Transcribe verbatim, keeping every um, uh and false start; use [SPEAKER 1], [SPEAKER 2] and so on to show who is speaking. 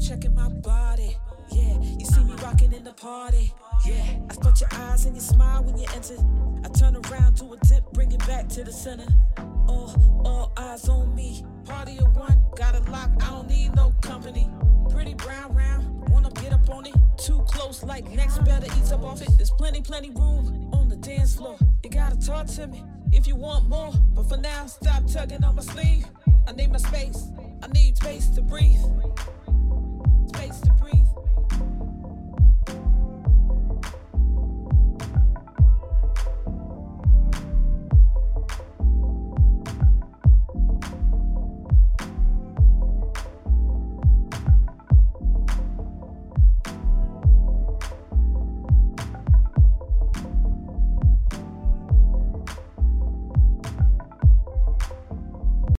[SPEAKER 1] checking my body. Yeah, you see me rocking in the party. Yeah, I spot your eyes and your smile when you enter. I turn around, do a dip, bring it back to the center. All, all eyes on me. Party of one, got it locked, I don't need no company. Pretty brown round, wanna get up on it. Too close, like next, better ease up off it. There's plenty, plenty room on the dance floor. You gotta talk to me if you want more. But for now, stop tugging on my sleeve. I need my space, I need space to breathe.